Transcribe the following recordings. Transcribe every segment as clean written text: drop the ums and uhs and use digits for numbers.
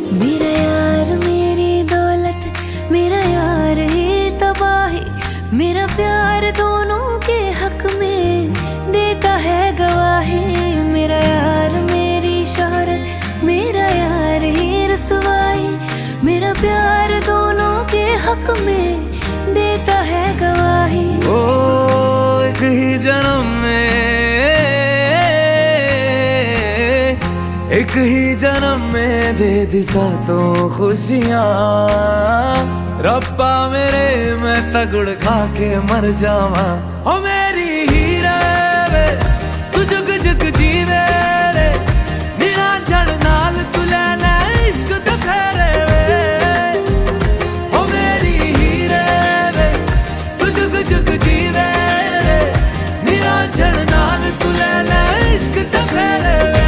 मेरा यार मेरी दौलत, मेरा यार ही तबाही, मेरा प्यार दोनों के हक में देता है गवाही। मेरा यार मेरी शोहरत, मेरा यार ही रसवाई, मेरा प्यार दोनों के हक में देता है गवाही। ओ एक ही जन्म में, एक ही जन्म में दे दी सातों खुशियाँ। रब्बा मेरे मैं तगड़ खा के मर जावा। ओ मेरी हीरे वे तू जुग जुग जीवे रे, नीला जड़ नाल तू लेना इश्क तो फेरे वे। ओ मेरी हीरे वे तू जुग जुग जीवे रे, नीला जड़ नाल तू लेना इश्क तो फेरे वे।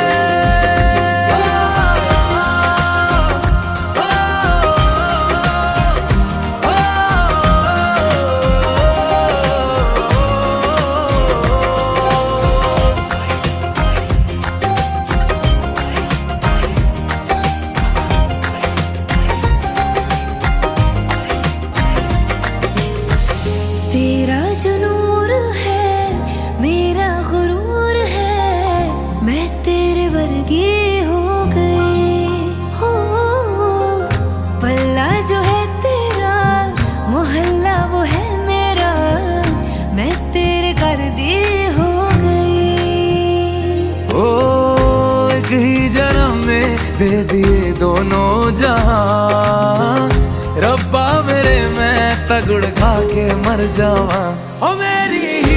तेरा जो नूर है मेरा गुरूर है, मैं तेरे वर्गी हो गई हो। पल्ला जो है तेरा, मोहल्ला वो है मेरा, मैं तेरे कर दी हो गई। ओ एक ही जन्म में दे दिए दोनों जहां। रब्बा मेरे मैं तगड़ खा के मर जावा। ओ मेरी